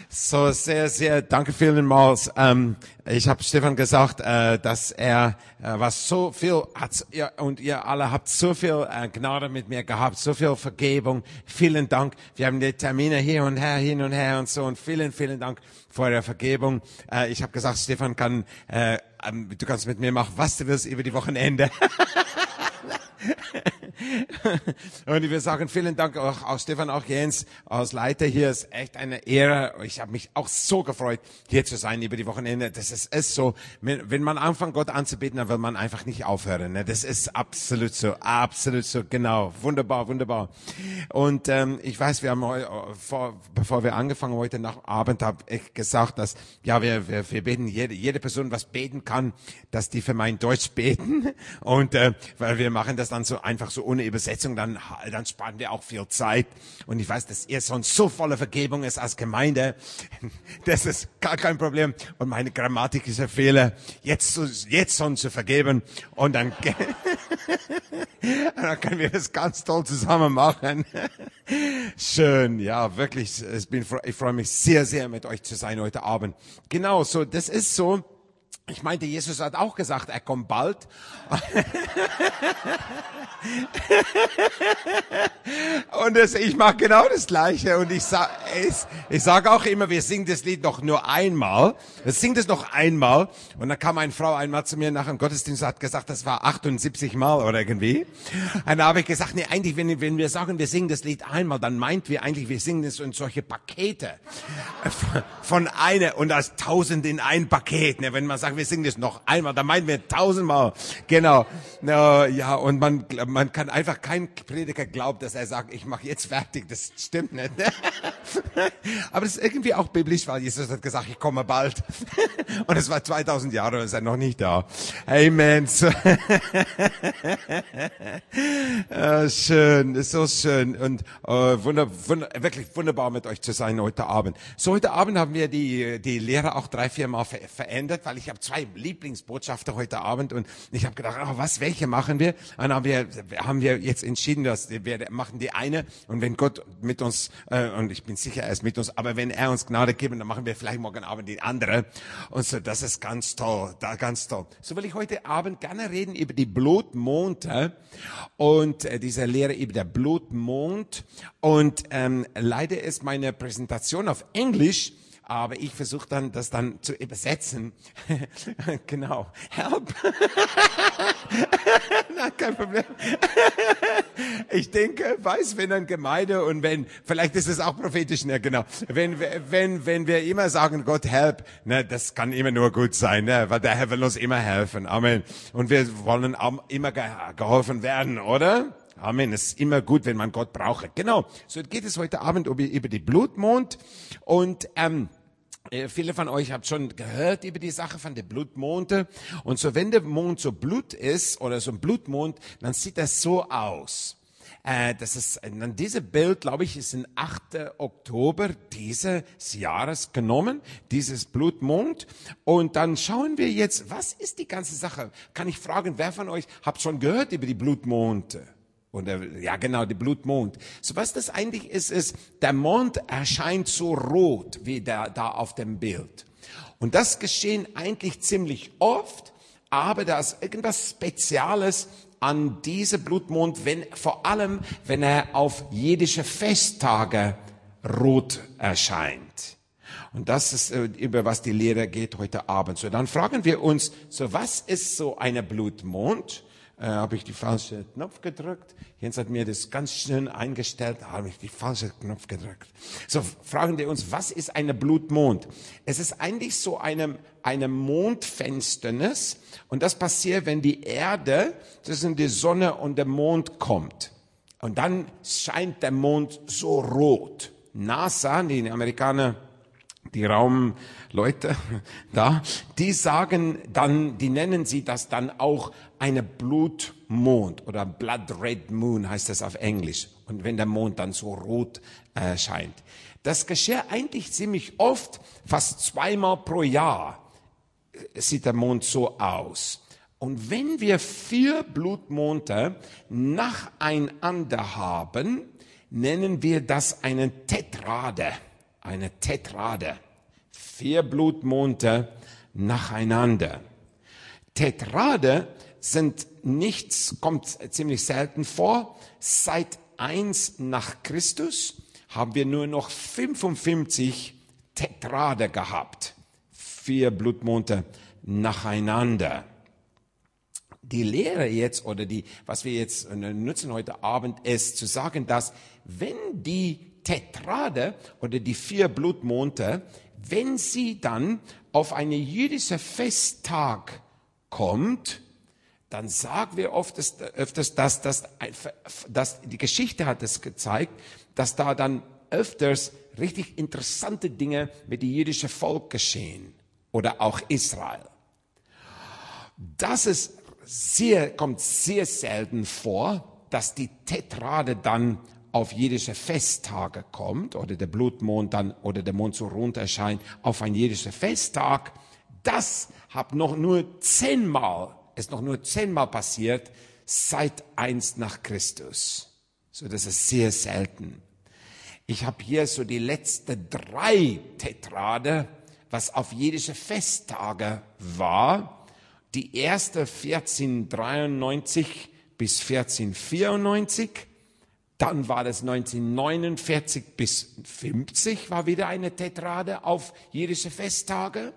So, sehr, sehr, danke vielmals. Ich habe Stefan gesagt, dass er was so viel hat, und ihr alle habt so viel Gnade mit mir gehabt, so viel Vergebung. Vielen Dank. Wir haben die Termine hin und her und so, und vielen, vielen Dank für eure Vergebung. Ich habe gesagt, Stefan du kannst mit mir machen, was du willst über die Wochenende. Und ich will sagen, vielen Dank auch Stefan, auch Jens als Leiter hier. Es ist echt eine Ehre. Ich habe mich auch so gefreut, hier zu sein über die Wochenende. Das ist so, wenn man anfängt, Gott anzubeten, dann will man einfach nicht aufhören. Ne? Das ist absolut so, genau. Wunderbar, wunderbar. Und ich weiß, wir haben bevor wir angefangen heute nach Abend, habe ich gesagt, dass wir beten, jede Person, was beten kann, dass die für mein Deutsch beten. Und weil wir machen das dann so einfach so ohne Übersetzung, dann sparen wir auch viel Zeit. Und ich weiß, dass ihr sonst so voller Vergebung ist als Gemeinde. Das ist gar kein Problem. Und meine Grammatik ist ein Fehler. Jetzt schon zu vergeben. Und dann können wir das ganz toll zusammen machen. Schön, ja, wirklich. Ich freue mich sehr, sehr mit euch zu sein heute Abend. Genau, so, das ist so. Ich meinte, Jesus hat auch gesagt, er kommt bald. Und ich mache genau das Gleiche. Und ich sage auch immer, wir singen das Lied noch nur einmal. Wir singen das noch einmal. Und dann kam eine Frau einmal zu mir nach dem Gottesdienst und hat gesagt, das war 78 Mal oder irgendwie. Und dann habe ich gesagt, nee, eigentlich, wenn wir sagen, wir singen das Lied einmal, dann meint wir eigentlich, wir singen es in solche Pakete. Von einer, und das 1000 in ein Paket. Ne? Wenn man sagt, wir singen das noch einmal, dann meinen wir 1000-mal. Genau. Ja, und man kann einfach, kein Prediger glaubt, dass er sagt, ich mache jetzt fertig. Das stimmt nicht. Aber das ist irgendwie auch biblisch, weil Jesus hat gesagt, ich komme bald. Und es war 2000 Jahre und ist er noch nicht da. Amen. Schön, ist so schön und wirklich wunderbar mit euch zu sein heute Abend. So, heute Abend haben wir die Lehre auch 3-4 Mal verändert, weil ich habe 2 Lieblingsbotschafter heute Abend und ich habe gedacht, welche machen wir? Und dann haben wir jetzt entschieden, dass wir machen die eine und wenn Gott mit uns, und ich bin sicher, er ist mit uns, aber wenn er uns Gnade gibt, dann machen wir vielleicht morgen Abend die andere. Und so, das ist ganz toll, ganz toll. So will ich heute Abend gerne reden über die Blutmonde und diese Lehre über der Blutmond. Und leider ist meine Präsentation auf Englisch, aber ich versuche dann, das dann zu übersetzen. Genau. Help. Na, kein Problem. Ich denke, wenn eine Gemeinde und vielleicht ist es auch prophetisch, ne, genau. Wenn wir immer sagen, Gott help, ne, das kann immer nur gut sein, ne, weil der Herr will uns immer helfen. Amen. Und wir wollen auch immer geholfen werden, oder? Amen. Es ist immer gut, wenn man Gott braucht. Genau. So geht es heute Abend über die Blutmond und viele von euch habt schon gehört über die Sache von der Blutmonde. Und so, wenn der Mond so Blut ist oder so ein Blutmond, dann sieht das so aus. Dieses Bild, glaube ich, ist im 8. Oktober dieses Jahres genommen, dieses Blutmond. Und dann schauen wir jetzt, was ist die ganze Sache? Kann ich fragen, wer von euch habt schon gehört über die Blutmonde? Ja, genau, die Blutmond. So, was das eigentlich ist, der Mond erscheint so rot wie da auf dem Bild. Und das geschehen eigentlich ziemlich oft, aber da ist irgendwas Spezielles an diesem Blutmond, vor allem, wenn er auf jüdische Festtage rot erscheint. Und das ist, über was die Lehre geht heute Abend. So, dann fragen wir uns, so, was ist so eine Blutmond? Habe ich die falsche Knopf gedrückt. Jens hat mir das ganz schön eingestellt. Da habe ich die falsche Knopf gedrückt. So fragen wir uns, was ist eine Blutmond? Es ist eigentlich so eine Mondfinsternis. Und das passiert, wenn die Erde zwischen der Sonne und dem Mond kommt. Und dann scheint der Mond so rot. NASA, die Amerikaner, die Raumleute da, die nennen sie das dann auch eine Blutmond oder Blood Red Moon heißt das auf Englisch. Und wenn der Mond dann so rot scheint. Das geschieht eigentlich ziemlich oft, fast 2-mal pro Jahr sieht der Mond so aus. Und wenn wir 4 Blutmonde nacheinander haben, nennen wir das einen Tetrade. eine Tetrade. 4 Blutmonde nacheinander. Tetrade kommt ziemlich selten vor. Seit 1 nach Christus haben wir nur noch 55 Tetrade gehabt. 4 Blutmonde nacheinander. Die Lehre jetzt oder was wir jetzt nutzen heute Abend ist zu sagen, dass wenn die Tetrade oder die 4 Blutmonde, wenn sie dann auf einen jüdischen Festtag kommt, dann sagen wir öfters, dass die Geschichte hat es gezeigt, dass da dann öfters richtig interessante Dinge mit dem jüdischen Volk geschehen oder auch Israel. Kommt sehr selten vor, dass die Tetrade dann auf jüdische Festtage kommt oder der Blutmond dann oder der Mond so rund erscheint auf ein jüdischer Festtag. Das ist noch nur 10 Mal passiert seit 1 nach Christus. So, das ist sehr selten. Ich habe hier so die letzten 3 Tetrade, was auf jüdische Festtage war. Die erste 1493 bis 1494, dann war das 1949 bis 50 war wieder eine Tetrade auf jüdische Festtage.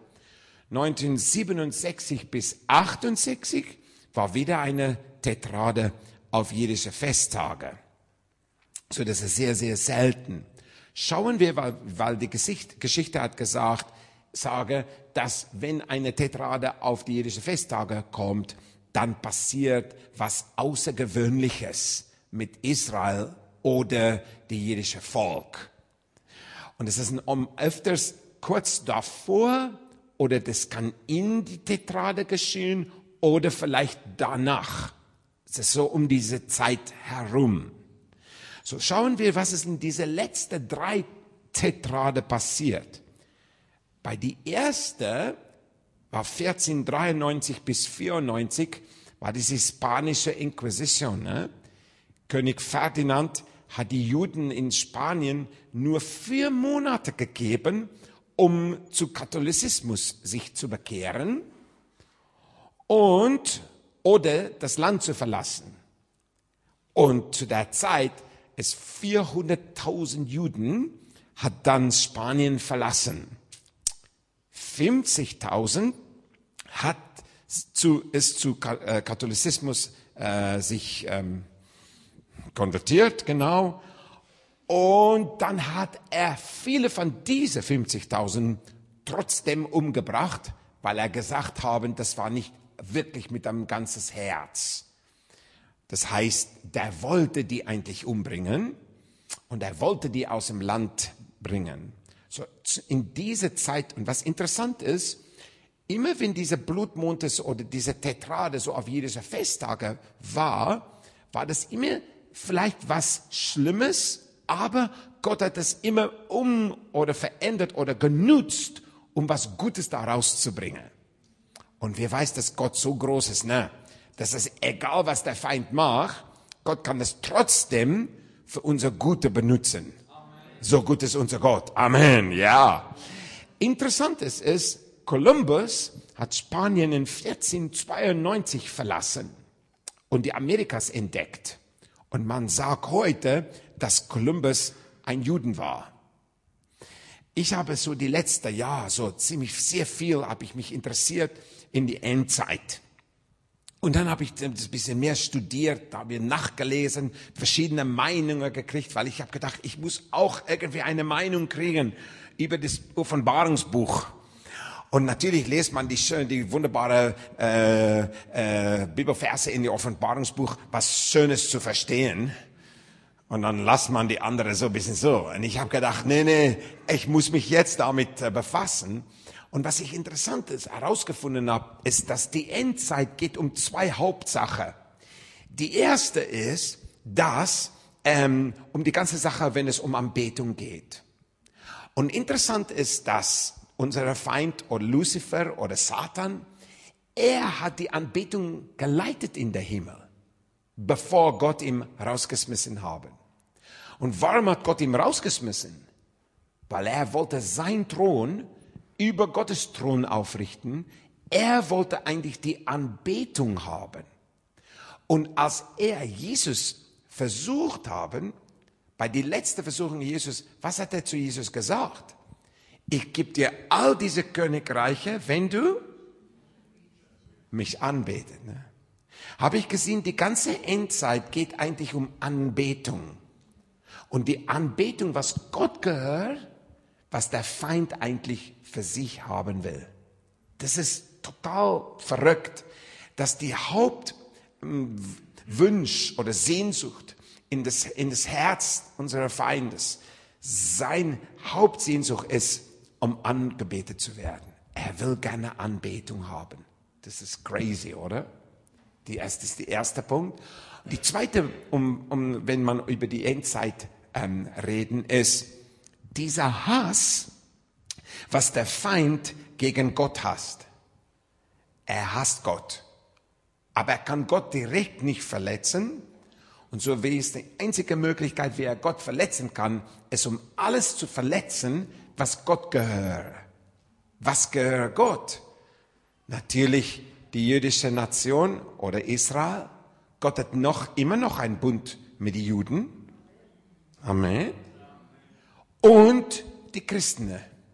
1967 bis 68 war wieder eine Tetrade auf jüdische Festtage. So, das ist sehr, sehr selten. Schauen wir, weil die Geschichte hat sage, dass wenn eine Tetrade auf die jüdische Festtage kommt, dann passiert was Außergewöhnliches mit Israel oder dem jüdischen Volk. Und es ist öfters kurz davor oder das kann in die Tetrade geschehen oder vielleicht danach. Es ist so um diese Zeit herum. So schauen wir, was ist in diese letzten 3 Tetrade passiert. Bei die erste war 1493 bis 94 war die hispanische Inquisition. Ne? König Ferdinand hat die Juden in Spanien nur 4 Monate gegeben, um zu Katholizismus sich zu bekehren oder das Land zu verlassen. Und zu der Zeit ist 400.000 Juden hat dann Spanien verlassen. 50.000 ist zu Katholizismus sich konvertiert, genau. Und dann hat er viele von diesen 50.000 trotzdem umgebracht, weil er gesagt haben, das war nicht wirklich mit einem ganzes Herz. Das heißt, der wollte die eigentlich umbringen und er wollte die aus dem Land bringen. So, in dieser Zeit, und was interessant ist, immer wenn diese Blutmondes oder diese Tetrade so auf jüdische Festtage war das immer vielleicht was Schlimmes, aber Gott hat das immer oder verändert oder genutzt, um was Gutes daraus zu bringen. Und wer weiß, dass Gott so groß ist, ne? Dass es egal, was der Feind macht, Gott kann es trotzdem für unser Gute benutzen. So gut ist unser Gott. Amen, ja. Interessant ist, Kolumbus hat Spanien in 1492 verlassen und die Amerikas entdeckt. Und man sagt heute, dass Kolumbus ein Juden war. Ich habe so die letzten Jahre so sehr viel habe ich mich interessiert in die Endzeit. Und dann habe ich das ein bisschen mehr studiert, habe ich nachgelesen, verschiedene Meinungen gekriegt, weil ich habe gedacht, ich muss auch irgendwie eine Meinung kriegen über das Offenbarungsbuch. Und natürlich liest man die wunderbare Bibelverse in die Offenbarungsbuch, was Schönes zu verstehen. Und dann lässt man die andere so ein bisschen so. Und ich habe gedacht, nee, ich muss mich jetzt damit befassen. Und was ich Interessantes herausgefunden habe, ist, dass die Endzeit geht um 2 Hauptsachen. Die erste ist, dass um die ganze Sache, wenn es um Anbetung geht. Und interessant ist, dass unser Feind oder Luzifer oder Satan, er hat die Anbetung geleitet in der Himmel, bevor Gott ihn rausgeschmissen haben. Und warum hat Gott ihn rausgeschmissen? weil er wollte seinen Thron über Gottes Thron aufrichten. Er wollte eigentlich die Anbetung haben. Und als er Jesus versucht haben, bei der letzten Versuchung Jesus, was hat er zu Jesus gesagt? Ich gebe dir all diese Königreiche, wenn du mich anbetest. Ne? Habe ich gesehen, die ganze Endzeit geht eigentlich um Anbetung. Und die Anbetung, was Gott gehört, was der Feind eigentlich für sich haben will. Das ist total verrückt, dass die Hauptwunsch oder Sehnsucht in das Herz unserer Feindes, sein Hauptsehnsucht ist, um angebetet zu werden. Er will gerne Anbetung haben. Das ist crazy, oder? Das ist der erste Punkt. Die zweite, wenn man über die Endzeit reden, ist dieser Hass, was der Feind gegen Gott hasst. Er hasst Gott. Aber er kann Gott direkt nicht verletzen. Und so wie es die einzige Möglichkeit, wie er Gott verletzen kann, ist, um alles zu verletzen, was Gott gehört. Was gehört Gott? Natürlich die jüdische Nation oder Israel. Gott hat immer noch einen Bund mit den Juden. Amen. Und die Christen.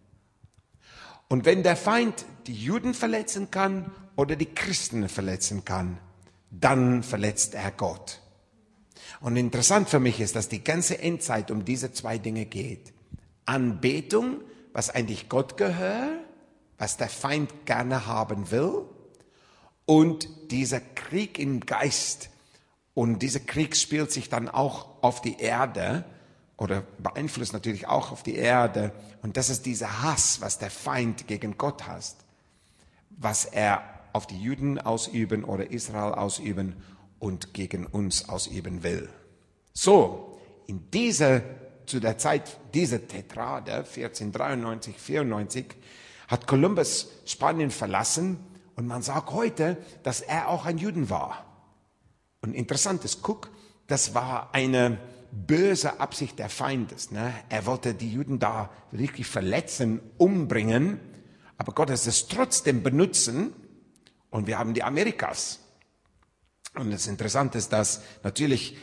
Und wenn der Feind die Juden verletzen kann oder die Christen verletzen kann, dann verletzt er Gott. Und interessant für mich ist, dass die ganze Endzeit um diese zwei Dinge geht. Anbetung, was eigentlich Gott gehört, was der Feind gerne haben will, und dieser Krieg im Geist. Und dieser Krieg spielt sich dann auch auf die Erde oder beeinflusst natürlich auch auf die Erde. Und das ist dieser Hass, was der Feind gegen Gott hasst, was er auf die Juden ausüben oder Israel ausüben und gegen uns ausüben will. So, zu der Zeit dieser Tetrade, 1493, 94, hat Kolumbus Spanien verlassen und man sagt heute, dass er auch ein Juden war. Und interessant ist, guck, das war eine böse Absicht der Feindes. Ne? Er wollte die Juden da wirklich verletzen, umbringen, aber Gott hat es trotzdem benutzen und wir haben die Amerikas. Und das Interessante ist, dass natürlich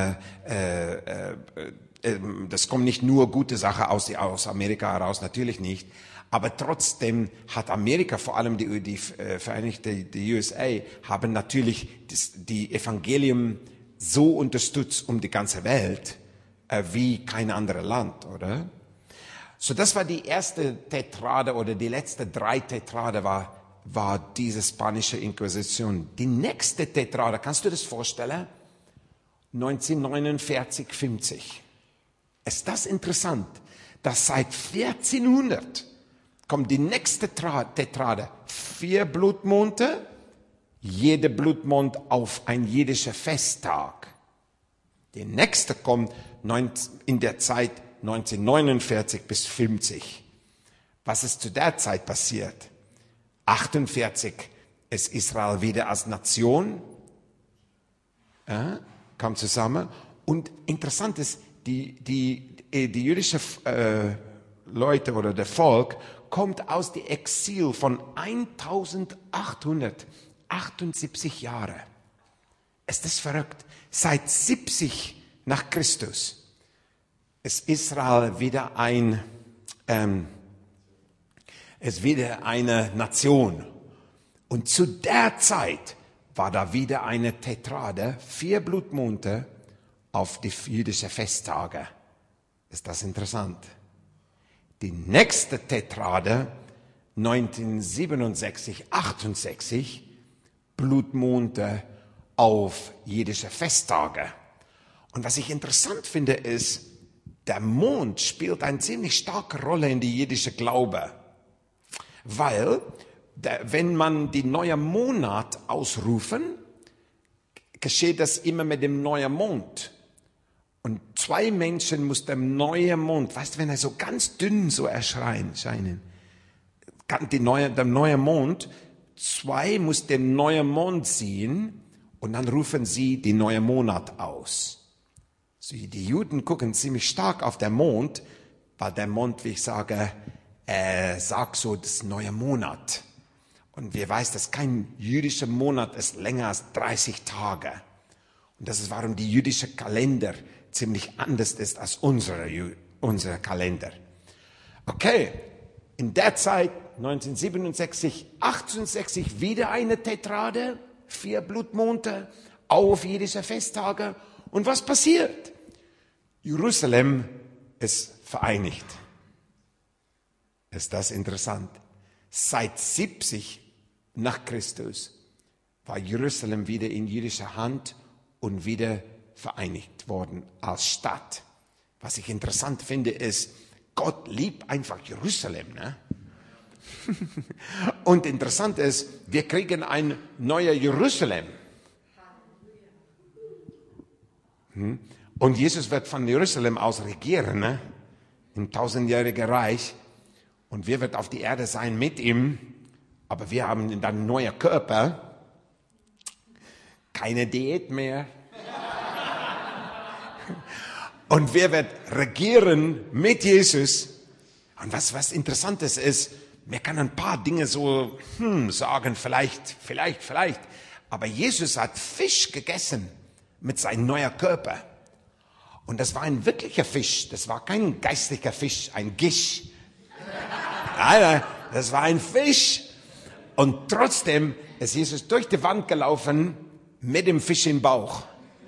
das kommt nicht nur gute Sachen aus Amerika heraus, natürlich nicht. Aber trotzdem hat Amerika, vor allem die USA, haben natürlich die Evangelium so unterstützt um die ganze Welt wie kein anderes Land, oder? So, das war die erste Tetrade oder die letzte 3 Tetrade war diese spanische Inquisition. Die nächste Tetrade, kannst du das vorstellen? 1949, 50. Ist das interessant, dass seit 1400 kommt die nächste Tetrade, 4 Blutmonate, jeder Blutmond auf ein jüdischer Festtag. Die nächste kommt in der Zeit 1949 bis 50. Was ist zu der Zeit passiert? 48 ist Israel wieder als Nation, kam zusammen. Und interessant ist, die jüdische Leute oder der Volk kommt aus dem Exil von 1878 Jahren. Ist das verrückt? Seit 70 nach Christus ist Israel wieder eine Nation. Und zu der Zeit war da wieder eine Tetrade, 4 Blutmonate auf die jüdischen Festtage. Ist das interessant? Die nächste Tetrade, 1967, 68, Blutmonate auf jüdische Festtage. Und was ich interessant finde, ist, der Mond spielt eine ziemlich starke Rolle in die jüdische Glaube. Weil, wenn man die neue Monat ausrufen, geschieht das immer mit dem neuen Mond. Und 2 Menschen muss der neue Mond, weißt du, wenn er so ganz dünn so erscheinen, der neue Mond, 2 muss den neuen Mond sehen und dann rufen sie die neue Monat aus. So, die Juden gucken ziemlich stark auf den Mond, weil der Mond, wie ich sage, sagt so, das ist ein neuer Monat. Und wir wissen, dass kein jüdischer Monat ist länger als 30 Tage. Und das ist, warum die jüdische Kalender ziemlich anders ist als unser Kalender. Okay, in der Zeit, 1967, 68, wieder eine Tetrade, 4 Blutmonde auf jüdische Festtage. Und was passiert? Jerusalem ist vereinigt. Ist das interessant? Seit 70 nach Christus war Jerusalem wieder in jüdischer Hand und wieder vereinigt worden als Stadt. Was ich interessant finde, ist, Gott liebt einfach Jerusalem. Ne? Und interessant ist, wir kriegen ein neues Jerusalem. Und Jesus wird von Jerusalem aus regieren, ne? Im 1000-jährigen Reich. Und wir werden auf die Erde sein mit ihm. Aber wir haben dann einen neuen Körper. Keine Diät mehr. Und wir werden regieren mit Jesus. Und was Interessantes ist, wir können ein paar Dinge so sagen, vielleicht. Aber Jesus hat Fisch gegessen mit seinem neuen Körper. Und das war ein wirklicher Fisch. Das war kein geistlicher Fisch, ein Gisch. Nein, das war ein Fisch. Und trotzdem ist Jesus durch die Wand gelaufen mit dem Fisch im Bauch.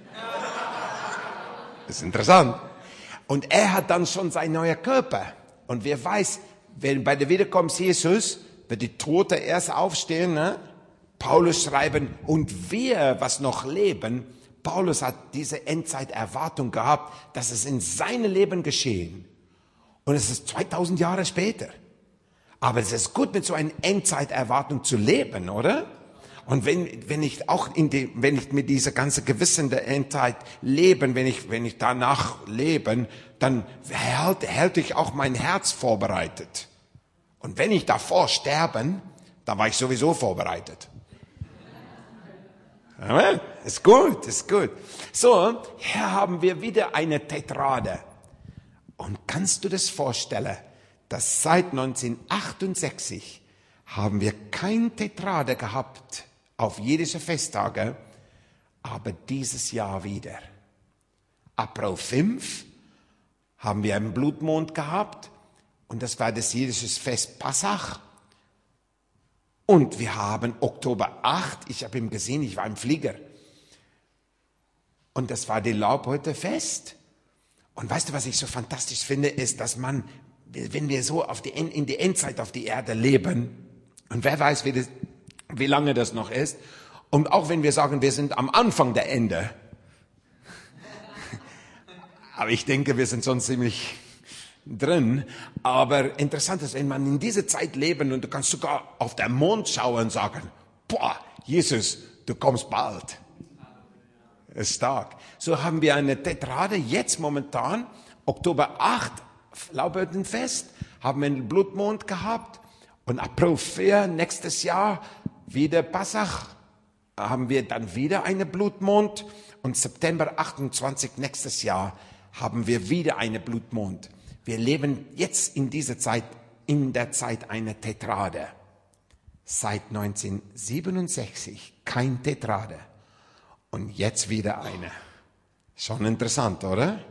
Das ist interessant. Und er hat dann schon seinen neuen Körper. Und wer weiß, wenn bei der Wiederkunft Jesus wird die Tote erst aufstehen, ne? Paulus schreiben, und wir, was noch leben, Paulus hat diese Endzeiterwartung gehabt, dass es in seinem Leben geschehen. Und es ist 2000 Jahre später. Aber es ist gut, mit so einer Endzeiterwartung zu leben, oder? Und wenn ich mit dieser ganzen Gewissen der Endzeit leben, wenn ich danach leben, dann hält ich auch mein Herz vorbereitet. Und wenn ich davor sterben, dann war ich sowieso vorbereitet. Amen. Ist gut. So, hier haben wir wieder eine Tetrade. Und kannst du das vorstellen, dass seit 1968 haben wir kein Tetrade gehabt auf jüdische Festtage, aber dieses Jahr wieder. April 5 haben wir einen Blutmond gehabt und das war das jüdische Fest Passach. Und wir haben Oktober 8, ich habe ihn gesehen, ich war im Flieger. Und das war die Laubhütte-Fest. Und weißt du, was ich so fantastisch finde, ist, dass man, wenn wir so in die Endzeit auf die Erde leben, und wer weiß, wie lange das noch ist, und auch wenn wir sagen, wir sind am Anfang der Ende, aber ich denke, wir sind schon ziemlich drin. Aber interessant ist, wenn man in dieser Zeit leben und du kannst sogar auf den Mond schauen und sagen, boah, Jesus, du kommst bald. Ist stark. So haben wir eine Tetrade jetzt momentan, Oktober 8, Laubhüttenfest, haben wir einen Blutmond gehabt und April 4 nächstes Jahr wieder Passach, haben wir dann wieder einen Blutmond und September 28 nächstes Jahr haben wir wieder einen Blutmond. Wir leben jetzt in dieser Zeit, in der Zeit einer Tetrade. Seit 1967 kein Tetrade. Und jetzt wieder eine. Schon interessant, oder?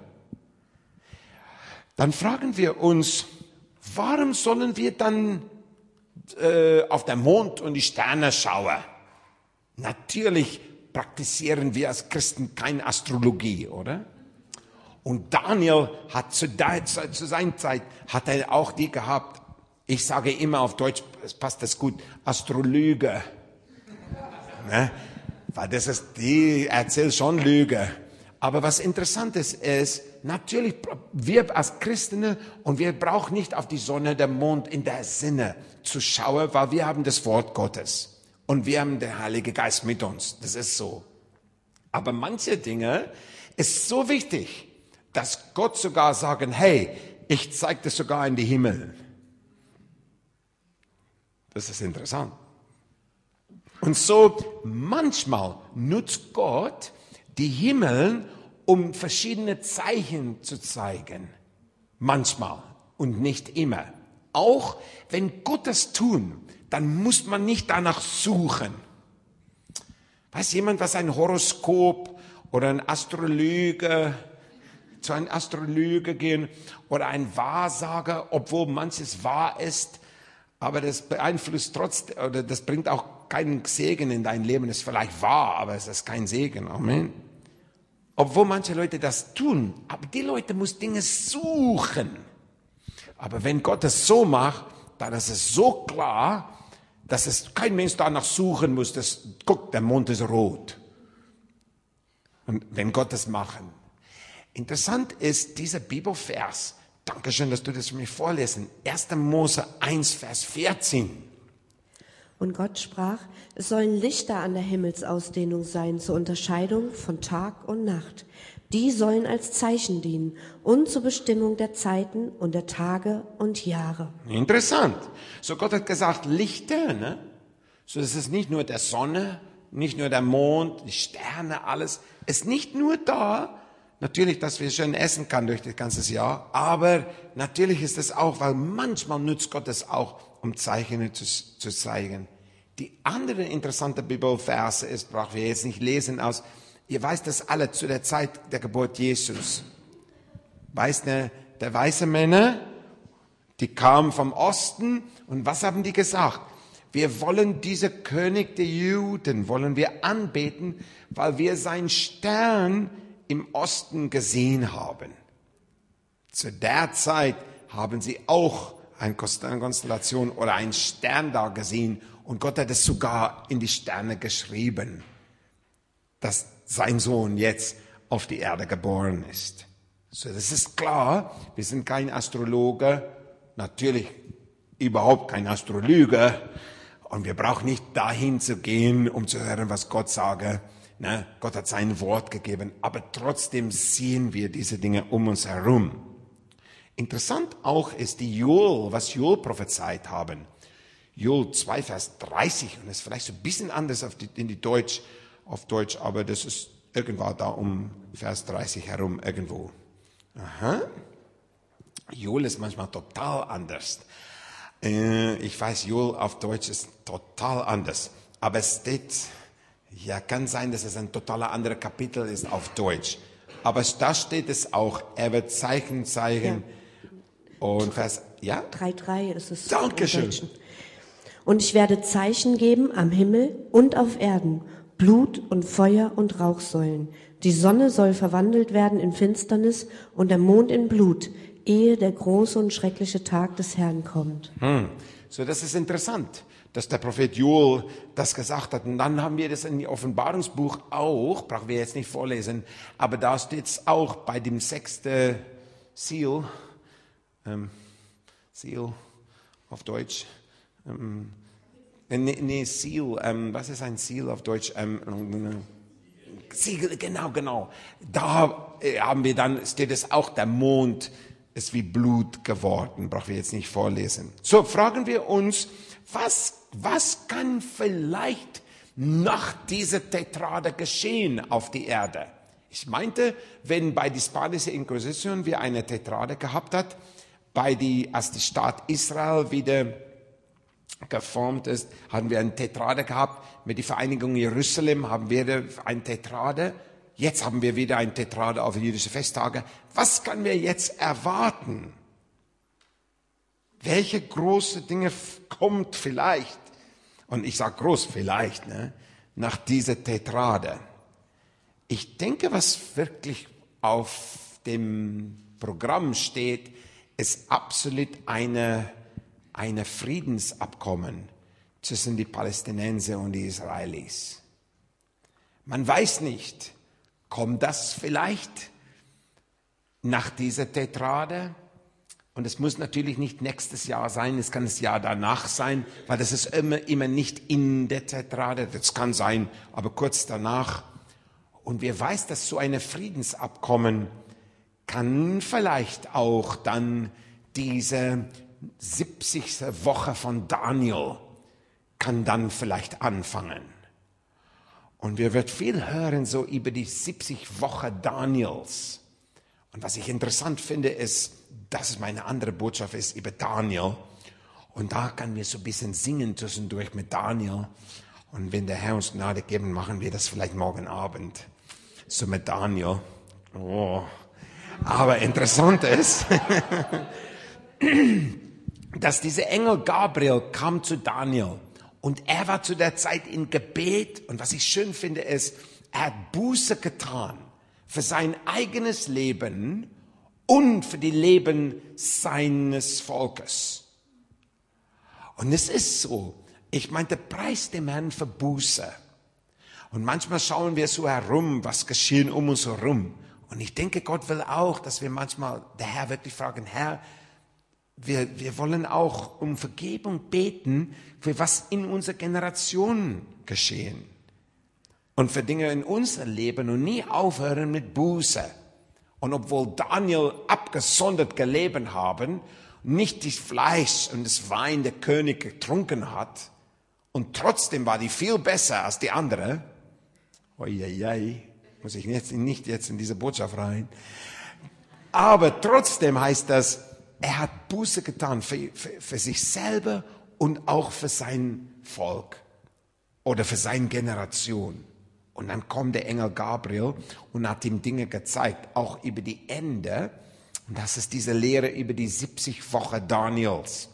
Dann fragen wir uns, warum sollen wir dann auf den Mond und die Sterne schauen? Natürlich praktizieren wir als Christen keine Astrologie, oder? Und Daniel hat zu seiner Zeit, hat er auch die gehabt, ich sage immer auf Deutsch, es passt das gut, Astrolüge. Ne? Weil die erzählt schon Lüge. Aber was interessant ist, natürlich, wir als Christen, und wir brauchen nicht auf die Sonne, den Mond in der Sinne zu schauen, weil wir haben das Wort Gottes. Und wir haben den Heiligen Geist mit uns. Das ist so. Aber manche Dinge ist so wichtig, dass Gott sogar sagen, hey, ich zeige das sogar in die Himmel. Das ist interessant. Und so manchmal nutzt Gott die Himmel, um verschiedene Zeichen zu zeigen. Manchmal. und nicht immer. Auch wenn Gott das tun, dann muss man nicht danach suchen. Weiß jemand, was ein Horoskop oder ein Astrologe, zu einem Astrologe gehen oder ein Wahrsager, obwohl manches wahr ist, aber das beeinflusst trotzdem, oder das bringt auch keinen Segen in dein Leben. Das ist vielleicht wahr, aber es ist kein Segen. Amen. Obwohl manche Leute das tun, aber die Leute müssen Dinge suchen. Aber wenn Gott es so macht, dann ist es so klar, dass es kein Mensch danach suchen muss. Guck, der Mond ist rot. Und wenn Gott es machen. Interessant ist dieser Bibelvers. Dankeschön, dass du das für mich vorlesen. 1. Mose 1, Vers 14. Und Gott sprach, es sollen Lichter an der Himmelsausdehnung sein zur Unterscheidung von Tag und Nacht. Die sollen als Zeichen dienen und zur Bestimmung der Zeiten und der Tage und Jahre. Interessant. So Gott hat gesagt, Lichter, ne? So das ist nicht nur der Sonne, nicht nur der Mond, die Sterne, alles. Es ist nicht nur da, natürlich, dass wir schön essen können durch das ganze Jahr, aber natürlich ist es auch, weil manchmal nützt Gott es auch, um Zeichen zu zeigen. Die andere interessante Bibelverse ist, brauchen wir jetzt nicht lesen aus, ihr weißt das alle zu der Zeit der Geburt Jesus. Weißt du, der weiße Männer, die kamen vom Osten und was haben die gesagt? Wir wollen diese König der Juden, wollen wir anbeten, weil wir seinen Stern im Osten gesehen haben. Zu der Zeit haben sie auch eine Konstellation oder einen Stern da gesehen und Gott hat es sogar in die Sterne geschrieben, dass sein Sohn jetzt auf die Erde geboren ist. So, das ist klar, wir sind kein Astrologe, natürlich überhaupt kein Astrologe und wir brauchen nicht dahin zu gehen, um zu hören, was Gott sage. Ne? Gott hat sein Wort gegeben, aber trotzdem sehen wir diese Dinge um uns herum. Interessant auch ist die Joel, was Joel prophezeit haben. Joel 2, Vers 30, und das ist vielleicht so ein bisschen anders auf Deutsch, aber das ist irgendwo da um Vers 30 herum irgendwo. Aha. Joel ist manchmal total anders. Ich weiß, Joel auf Deutsch ist total anders, aber es steht, ja, kann sein, dass es ein totaler anderer Kapitel ist auf Deutsch. Aber da steht es auch, er wird Zeichen zeigen. Ja. Und Vers, ja? 3,3 ist es. Dankeschön. Und ich werde Zeichen geben am Himmel und auf Erden, Blut und Feuer und Rauchsäulen. Die Sonne soll verwandelt werden in Finsternis und der Mond in Blut, ehe der große und schreckliche Tag des Herrn kommt. So, das ist interessant, dass der Prophet Joel das gesagt hat. Und dann haben wir das in dem Offenbarungsbuch auch, brauchen wir jetzt nicht vorlesen, aber da steht es auch bei dem 6. Seal, Seal auf Deutsch, Seal, was ist ein Seal auf Deutsch? Siegel, genau. Da haben wir dann, steht es auch, der Mond ist wie Blut geworden, brauchen wir jetzt nicht vorlesen. So, fragen wir uns, was kann vielleicht nach dieser Tetrade geschehen auf die Erde? Ich meinte, wenn bei der spanischen Inquisition wir eine Tetrade gehabt hat, als die Staat Israel wieder geformt ist, haben wir eine Tetrade gehabt. Mit der Vereinigung Jerusalem haben wir eine Tetrade. Jetzt haben wir wieder eine Tetrade auf jüdische Festtage. Was können wir jetzt erwarten? Welche große Dinge kommt vielleicht? Und ich sage groß vielleicht, ne? Nach dieser Tetrade. Ich denke, was wirklich auf dem Programm steht, ist absolut eine Friedensabkommen zwischen die Palästinenser und die Israelis. Man weiß nicht, kommt das vielleicht nach dieser Tetrade? Und es muss natürlich nicht nächstes Jahr sein, es kann das Jahr danach sein, weil das ist immer nicht in der Tetrade, das kann sein, aber kurz danach. Und wir weiß, dass so ein Friedensabkommen kann vielleicht auch dann diese 70. Woche von Daniel kann dann vielleicht anfangen. Und wir werden viel hören so über die 70 Wochen Daniels. Und was ich interessant finde, ist, dass es meine andere Botschaft ist über Daniel. Und da können wir so ein bisschen singen zwischendurch mit Daniel. Und wenn der Herr uns Gnade gibt, machen wir das vielleicht morgen Abend. So mit Daniel. Oh. Aber interessant ist, dass dieser Engel Gabriel kam zu Daniel. Und er war zu der Zeit in Gebet. Und was ich schön finde, ist, er hat Buße getan für sein eigenes Leben und für die Leben seines Volkes. Und es ist so, ich meinte, preis dem Herrn für Buße. Und manchmal schauen wir so herum, was geschehen um uns herum. Und ich denke, Gott will auch, dass wir manchmal der Herr wirklich fragen, Herr, wir wollen auch um Vergebung beten, für was in unserer Generation geschehen. Und für Dinge in unserem Leben und nie aufhören mit Buße. Und obwohl Daniel abgesondert gelebt haben, nicht das Fleisch und das Wein der König getrunken hat, und trotzdem war die viel besser als die andere. Oieiei, muss ich nicht jetzt in diese Botschaft rein. Aber trotzdem heißt das, er hat Buße getan für sich selber und auch für sein Volk oder für seine Generation. Und dann kommt der Engel Gabriel und hat ihm Dinge gezeigt, auch über die Ende. Und das ist diese Lehre über die 70 Wochen Daniels.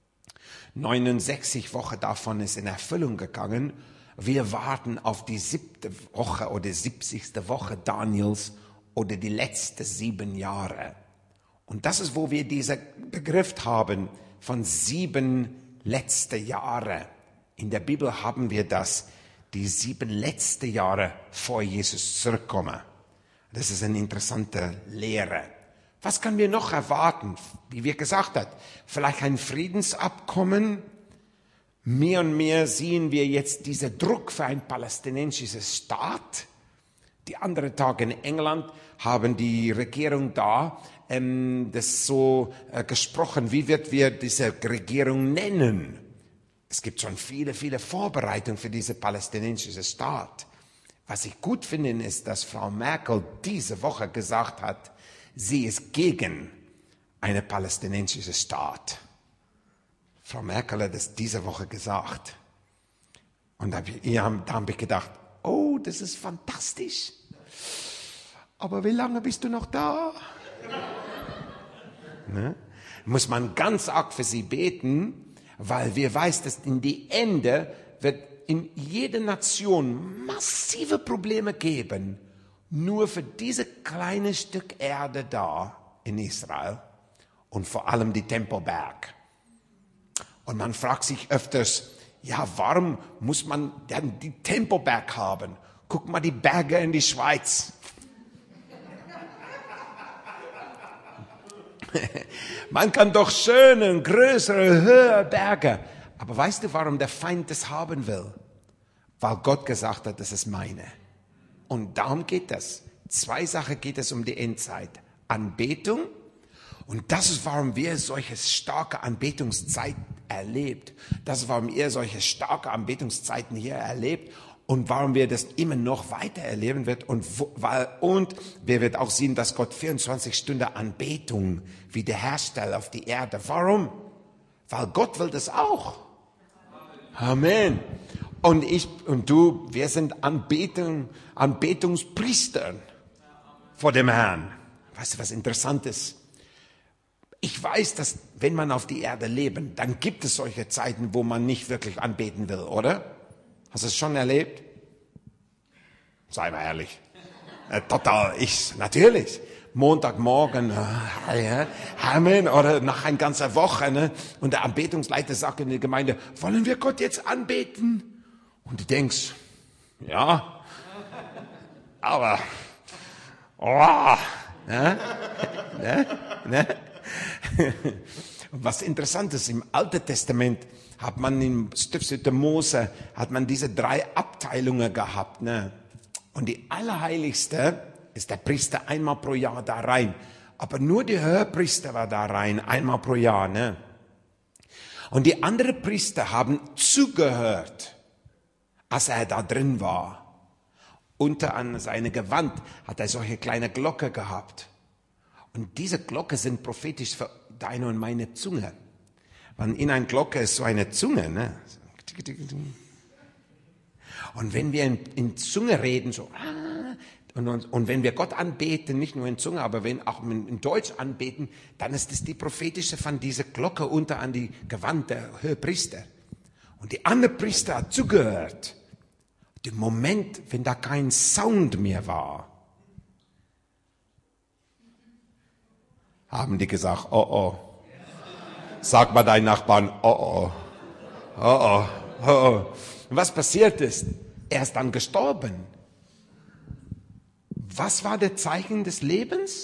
69 Wochen davon ist in Erfüllung gegangen. Wir warten auf die 7. Woche oder 70. Woche Daniels oder die letzten 7 Jahre. Und das ist, wo wir diesen Begriff haben von 7 letzte Jahre. In der Bibel haben wir das, die 7 letzte Jahre vor Jesus zurückkommen. Das ist eine interessante Lehre. Was können wir noch erwarten? Wie wir gesagt haben, vielleicht ein Friedensabkommen. Mehr und mehr sehen wir jetzt diesen Druck für ein palästinensisches Staat. Die anderen Tage in England haben die Regierung da das so gesprochen, wie wird wir diese Regierung nennen? Es gibt schon viele Vorbereitungen für diesen palästinensischen Staat. Was ich gut finde, ist, dass Frau Merkel diese Woche gesagt hat, sie ist gegen einen palästinensischen Staat. Frau Merkel hat es diese Woche gesagt. Und da habe ich gedacht, oh, das ist fantastisch. Aber wie lange bist du noch da? Ne? Muss man ganz arg für sie beten, weil wir wissen, dass in die Ende wird in jeder Nation massive Probleme geben, nur für dieses kleine Stück Erde da in Israel und vor allem die Tempelberg. Und man fragt sich öfters, ja, warum muss man denn die Tempelberg haben? Guck mal die Berge in die Schweiz. Man kann doch schöne, größere, höhere Berge. Aber weißt du, warum der Feind das haben will? Weil Gott gesagt hat, das ist meine. Und darum geht es. 2 Sachen geht es um die Endzeit. Anbetung. Und das ist, warum wir solche starke Anbetungszeit erlebt. Das ist, warum ihr solche starke Anbetungszeiten hier erlebt. Und warum wir das immer noch weiter erleben wird. Und wir werden auch sehen, dass Gott 24 Stunden Anbetung wiederherstellt auf die Erde. Warum? Weil Gott will das auch. Amen. Und ich und du, wir sind Anbetungspriester vor dem Herrn. Weißt du, was interessant ist? Ich weiß, dass wenn man auf die Erde lebt, dann gibt es solche Zeiten, wo man nicht wirklich anbeten will, oder? Hast du es schon erlebt? Sei mal ehrlich. Total, natürlich. Montagmorgen, Amen, oder nach einer ganzen Woche, ne? Und der Anbetungsleiter sagt in der Gemeinde, wollen wir Gott jetzt anbeten? Und du denkst, ja, aber, Und was interessant ist, im Alten Testament hat man im Stiftshütte Mose, hat man diese 3 Abteilungen gehabt, ne? Und die Allerheiligste ist der Priester einmal pro Jahr da rein. Aber nur die Höhepriester war da rein, einmal pro Jahr, ne? Und die anderen Priester haben zugehört, als er da drin war. Unter an seine Gewand hat er solche kleine Glocke gehabt. Und diese Glocke sind prophetisch für deine und meine Zunge. Weil in einer Glocke ist so eine Zunge, ne? Und wenn wir in Zunge reden, so, und wenn wir Gott anbeten, nicht nur in Zunge, aber wenn auch in Deutsch anbeten, dann ist es die prophetische von dieser Glocke unter an die Gewand der Hohepriester. Und die andere Priester hat zugehört. Den Moment, wenn da kein Sound mehr war, haben die gesagt, oh oh. Sag mal deinen Nachbarn, oh oh. Oh oh. Oh oh. Und was passiert ist? Er ist dann gestorben. Was war der Zeichen des Lebens?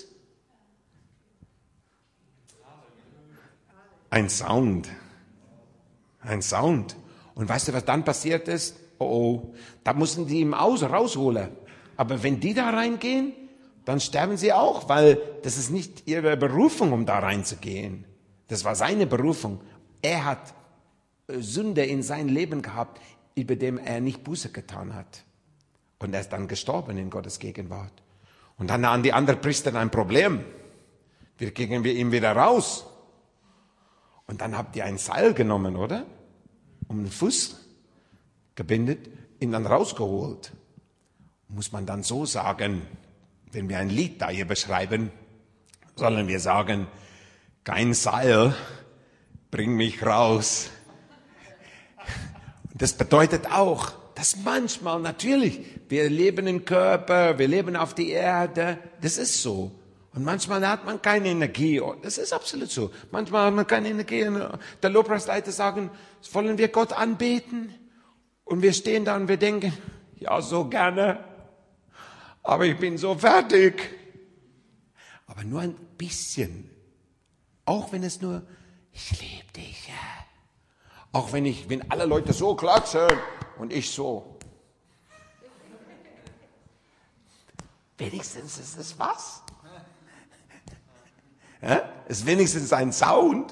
Ein Sound. Ein Sound. Und weißt du, was dann passiert ist? Oh oh, da mussten die ihn rausholen. Aber wenn die da reingehen, dann sterben sie auch, weil das ist nicht ihre Berufung, um da reinzugehen. Das war seine Berufung. Er hat Sünde in sein Leben gehabt, über dem er nicht Buße getan hat. Und er ist dann gestorben in Gottes Gegenwart. Und dann haben die anderen Priester ein Problem. Wie kriegen wir ihn wieder raus? Und dann habt ihr ein Seil genommen, oder? Um den Fuß gebindet, ihn dann rausgeholt. Muss man dann so sagen, wenn wir ein Lied da hier beschreiben, sollen wir sagen, kein Seil, bring mich raus. Und das bedeutet auch, dass manchmal natürlich, wir leben im Körper, wir leben auf der Erde, das ist so. Und manchmal hat man keine Energie, das ist absolut so. Manchmal hat man keine Energie. Der Lobpreisleiter sagen, wollen wir Gott anbeten? Und wir stehen da und wir denken, ja, so gerne, aber ich bin so fertig. Aber nur ein bisschen. Auch wenn es nur, ich liebe dich. Ja. Auch wenn alle Leute so klatschen und ich so. Wenigstens ist es was. Ja? Ist wenigstens ein Sound.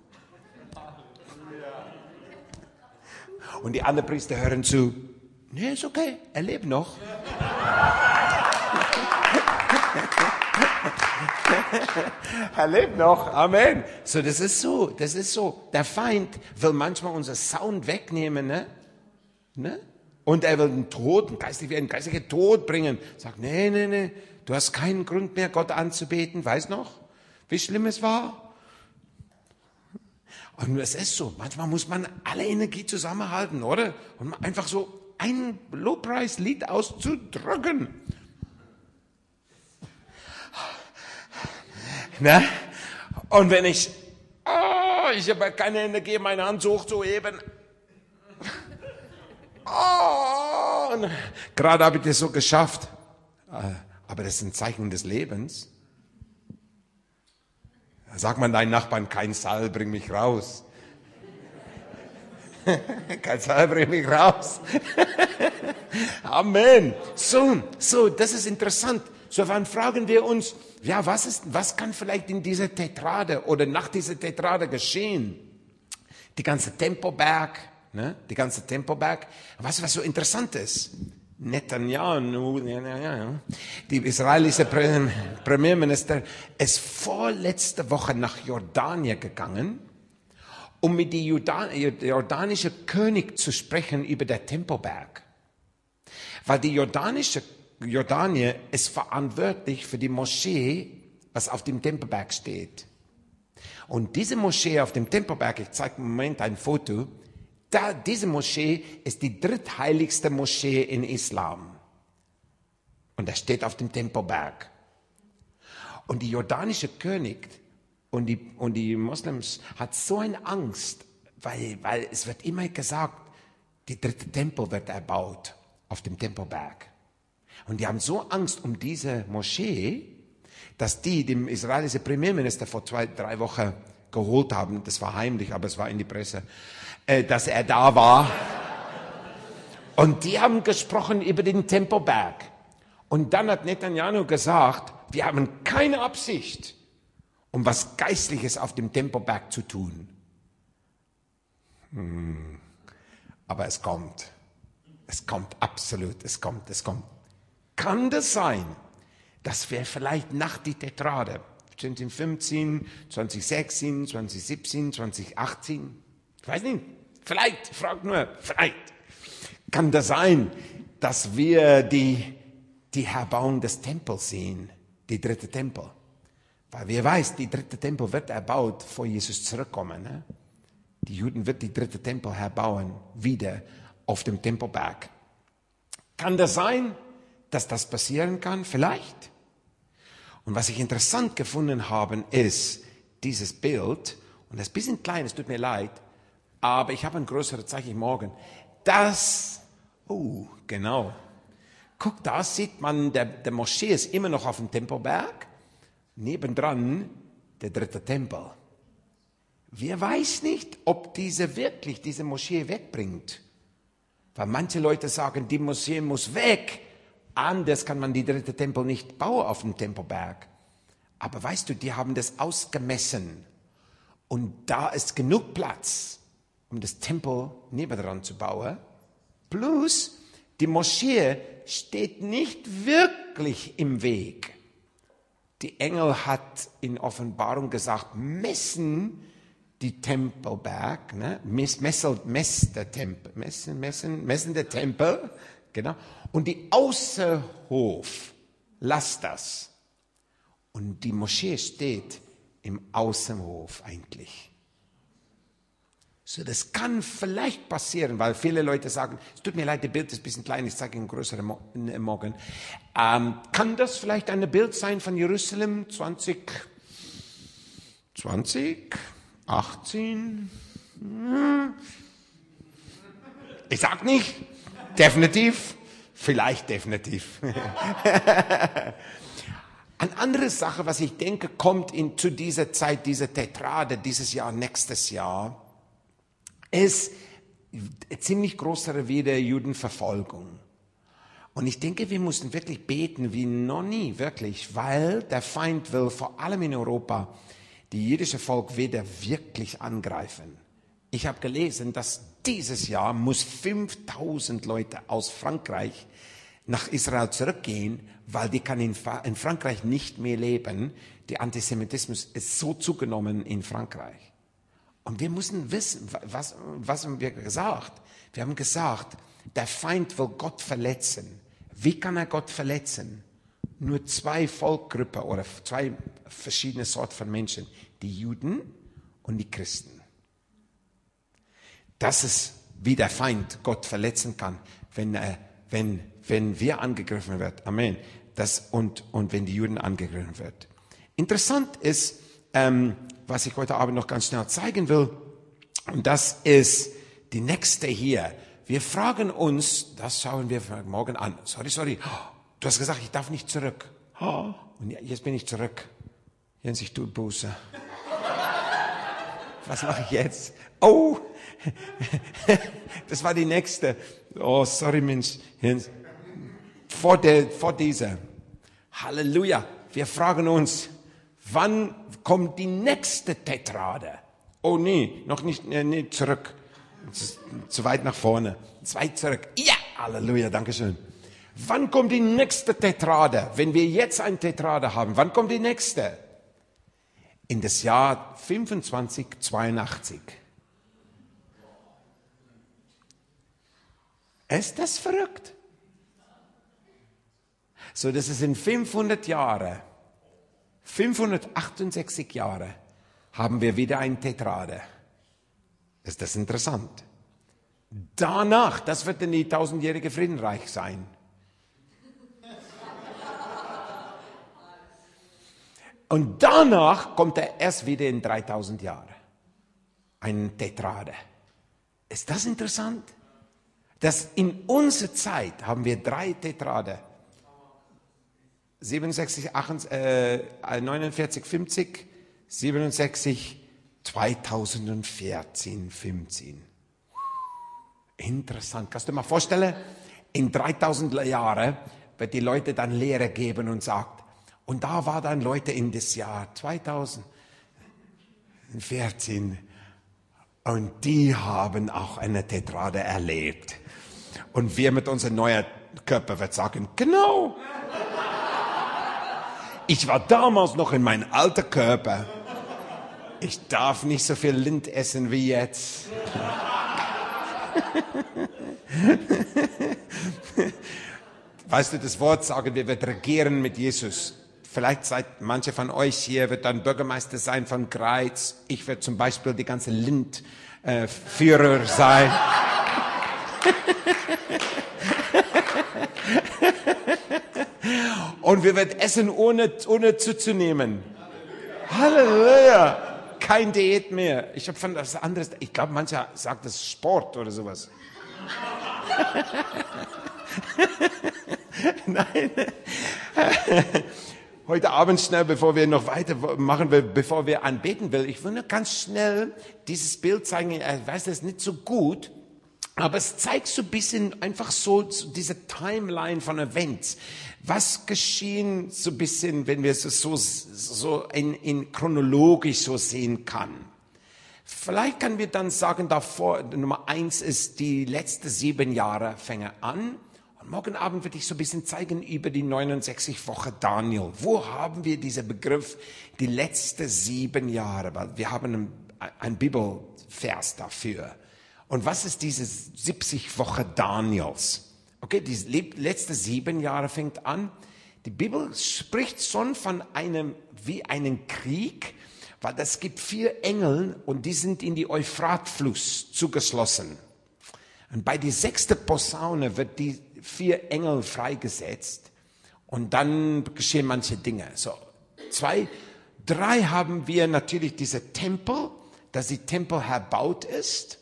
Und die anderen Priester hören zu. Nee, ist okay, er lebt noch. Er lebt noch, Amen. So, das ist so. Der Feind will manchmal unser Sound wegnehmen, ne? Und er will einen geistlichen Tod bringen. Sagt, nee, du hast keinen Grund mehr, Gott anzubeten. Weißt noch, wie schlimm es war? Und es ist so, manchmal muss man alle Energie zusammenhalten, oder? Und einfach so ein Lobpreislied auszudrücken. Ne? Und wenn ich habe keine Energie, meine Hand hochzuheben. Und gerade habe ich das so geschafft. Aber das ist ein Zeichen des Lebens. Sag mal deinen Nachbarn, kein Seil, bring mich raus. Kein Seil, bring mich raus. Amen. So, das ist interessant. So, wann fragen wir uns, ja, was kann vielleicht in dieser Tetrade oder nach dieser Tetrade geschehen? Die ganze Tempoberg, ne? Was so interessant ist. Netanyahu, die israelische Premierminister, ist vorletzte Woche nach Jordanien gegangen, um mit dem jordanischen König zu sprechen über den Tempoberg. Weil die Jordanien ist verantwortlich für die Moschee, was auf dem Tempelberg steht. Und diese Moschee auf dem Tempelberg, ich zeige im Moment ein Foto, diese Moschee ist die drittheiligste Moschee in Islam. Und das steht auf dem Tempelberg. Und die jordanische König und die Moslems hat so eine Angst, weil es wird immer gesagt, der dritte Tempel wird erbaut auf dem Tempelberg. Und die haben so Angst um diese Moschee, dass die dem israelischen Premierminister vor 2-3 Wochen geholt haben. Das war heimlich, aber es war in die Presse, dass er da war. Und die haben gesprochen über den Tempelberg. Und dann hat Netanyahu gesagt, wir haben keine Absicht, um was Geistliches auf dem Tempelberg zu tun. Aber es kommt. Es kommt absolut, es kommt. Kann das sein, dass wir vielleicht nach die Tetrade, 2015, 2016, 2017, 2018. Ich weiß nicht, vielleicht, frag nur, vielleicht. Kann das sein, dass wir die Erbauung des Tempels sehen, die dritte Tempel? Weil wir wissen, die dritte Tempel wird erbaut, bevor Jesus zurückkommt. Ne? Die Juden wird die dritte Tempel herbauen, wieder auf dem Tempelberg. Kann das sein, dass das passieren kann? Vielleicht. Und was ich interessant gefunden habe, ist dieses Bild, und das ist ein bisschen klein, es tut mir leid, aber ich habe ein größeres, zeige ich morgen. Genau. Guck, da sieht man, der Moschee ist immer noch auf dem Tempelberg, nebendran der dritte Tempel. Wer weiß nicht, ob diese Moschee wegbringt. Weil manche Leute sagen, die Moschee muss weg. Anders kann man die dritte Tempel nicht bauen auf dem Tempelberg. Aber weißt du, die haben das ausgemessen. Und da ist genug Platz, um das Tempel nebendran zu bauen. Plus, die Moschee steht nicht wirklich im Weg. Die Engel hat in Offenbarung gesagt, messen die Tempelberg, ne? messen der Tempel, genau. Und die Außenhof, lass das. Und die Moschee steht im Außenhof eigentlich. So, das kann vielleicht passieren, weil viele Leute sagen, es tut mir leid, das Bild ist ein bisschen klein, ich zeige Ihnen größere morgen. Kann das vielleicht ein Bild sein von Jerusalem 2018? Ich sag nicht, definitiv, vielleicht definitiv. Eine andere Sache, was ich denke, kommt zu dieser Zeit, diese Tetrade, dieses Jahr, nächstes Jahr, ist ziemlich größere wieder Judenverfolgung. Und ich denke, wir müssen wirklich beten wie noch nie, wirklich, weil der Feind will vor allem in Europa die jüdische Volk wieder wirklich angreifen. Ich habe gelesen, dass dieses Jahr muss 5000 Leute aus Frankreich nach Israel zurückgehen, weil die kann in Frankreich nicht mehr leben. Der Antisemitismus ist so zugenommen in Frankreich. Und wir müssen wissen, was haben wir gesagt? Wir haben gesagt, der Feind will Gott verletzen. Wie kann er Gott verletzen? Nur zwei Volksgruppen oder zwei verschiedene Sorten von Menschen. Die Juden und die Christen. Das ist, wie der Feind Gott verletzen kann, wenn wir angegriffen wird. Amen. Und wenn die Juden angegriffen wird. Interessant ist, was ich heute Abend noch ganz schnell zeigen will, und das ist die nächste hier. Wir fragen uns, das schauen wir morgen an. Sorry, du hast gesagt, ich darf nicht zurück. Und jetzt bin ich zurück. Jens, ich tue Buße. Was mache ich jetzt? Oh, das war die nächste. Oh, sorry, Mensch. Jens. Vor dieser. Halleluja. Wir fragen uns, wann kommt die nächste Tetrade? Oh nee, noch nicht, nee, zurück. Zu weit nach vorne. Zu weit zurück. Ja, Halleluja, Dankeschön. Wann kommt die nächste Tetrade? Wenn wir jetzt eine Tetrade haben, wann kommt die nächste? In das Jahr 2582. Ist das verrückt? So, das ist in 500 Jahren. 568 Jahre haben wir wieder eine Tetrade. Ist das interessant? Danach, das wird dann die 1000-jährige Friedenreich sein. Und danach kommt er erst wieder in 3000 Jahren. Eine Tetrade. Ist das interessant? Dass in unserer Zeit haben wir 3 Tetrade. 67, 49, 50, 67, 2014, 15. Interessant. Kannst du dir mal vorstellen, in 3000 Jahren wird die Leute dann Lehre geben und sagt, und da war dann Leute in das Jahr 2014 und die haben auch eine Tetrade erlebt. Und wir mit unserem neuen Körper wird sagen, genau. Ich war damals noch in meinem alten Körper. Ich darf nicht so viel Lind essen wie jetzt. Weißt du, das Wort sagen, wir werden regieren mit Jesus. Vielleicht seid manche von euch hier, wird dann Bürgermeister sein von Greiz. Ich werde zum Beispiel die ganze Führer sein. Und wir werden essen, ohne zuzunehmen. Halleluja. Kein Diät mehr. Ich habe von was anderes. Ich glaube, mancher sagt das Sport oder sowas. Nein. Heute Abend schnell, bevor wir noch weitermachen, bevor wir anbeten will, ich will nur ganz schnell dieses Bild zeigen. Ich weiß, das ist nicht so gut, aber es zeigt so ein bisschen einfach so diese Timeline von Events. Was geschehen so ein bisschen, wenn wir es so in chronologisch so sehen kann? Vielleicht können wir dann sagen, davor, Nummer 1 ist, die letzten 7 Jahre fängen an. Und morgen Abend werde ich so ein bisschen zeigen über die 69 Wochen Daniel. Wo haben wir diesen Begriff, die letzten 7 Jahre? Weil wir haben einen Bibelvers dafür. Und was ist diese 70 Wochen Daniels? Okay, die letzten 7 Jahre fängt an. Die Bibel spricht schon von einem Krieg, weil es gibt 4 Engel und die sind in die Euphratfluss zugeschlossen. Und bei der 6. Posaune wird die 4 Engel freigesetzt und dann geschehen manche Dinge. So, 2, 3 haben wir natürlich diese Tempel, dass die Tempel erbaut ist.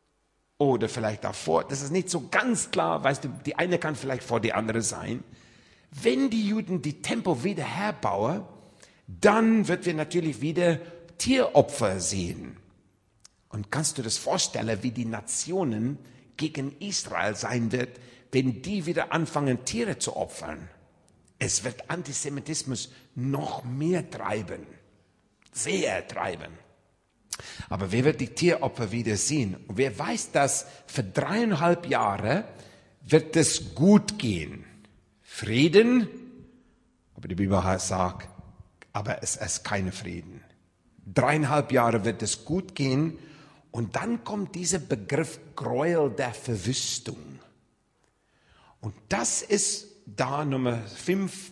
Oder vielleicht davor, das ist nicht so ganz klar, weißt du, die eine kann vielleicht vor die andere sein. Wenn die Juden die Tempel wieder herbauen, dann wird wir natürlich wieder Tieropfer sehen. Und kannst du das vorstellen, wie die Nationen gegen Israel sein wird, wenn die wieder anfangen, Tiere zu opfern? Es wird Antisemitismus noch mehr treiben, sehr treiben. Aber wer wird die Tieropfer wieder sehen? Und wer weiß, dass für 3,5 Jahre wird es gut gehen. Frieden, aber die Bibel sagt, aber es ist keine Frieden. 3,5 Jahre wird es gut gehen und dann kommt dieser Begriff Gräuel der Verwüstung. Und das ist da Nummer 5.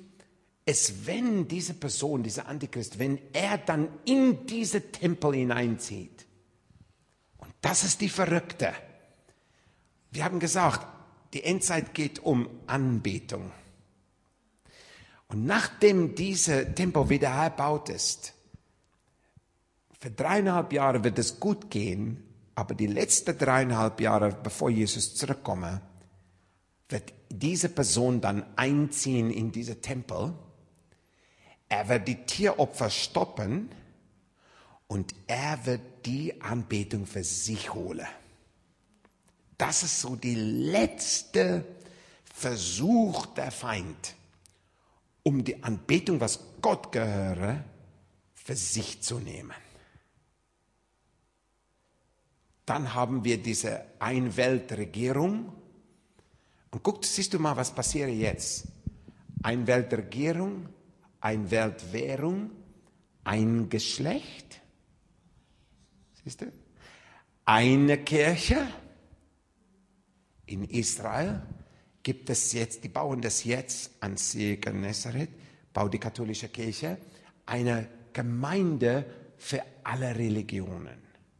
Wenn diese Person, dieser Antichrist, wenn er dann in diese Tempel hineinzieht, und das ist die Verrückte. Wir haben gesagt, die Endzeit geht um Anbetung. Und nachdem dieser Tempel wieder erbaut ist, für 3,5 Jahre wird es gut gehen, aber die letzten 3,5 Jahre, bevor Jesus zurückkommt, wird diese Person dann einziehen in diese Tempel. Er wird die Tieropfer stoppen und er wird die Anbetung für sich holen. Das ist so die letzte Versuch der Feind, um die Anbetung, was Gott gehöre, für sich zu nehmen. Dann haben wir diese Einweltregierung. Und guck, siehst du mal, was passiert jetzt? Einweltregierung, eine Weltwährung, ein Geschlecht, siehst du? Eine Kirche. In Israel gibt es jetzt, die bauen das jetzt an See Genezareth, baut die katholische Kirche, eine Gemeinde für alle Religionen.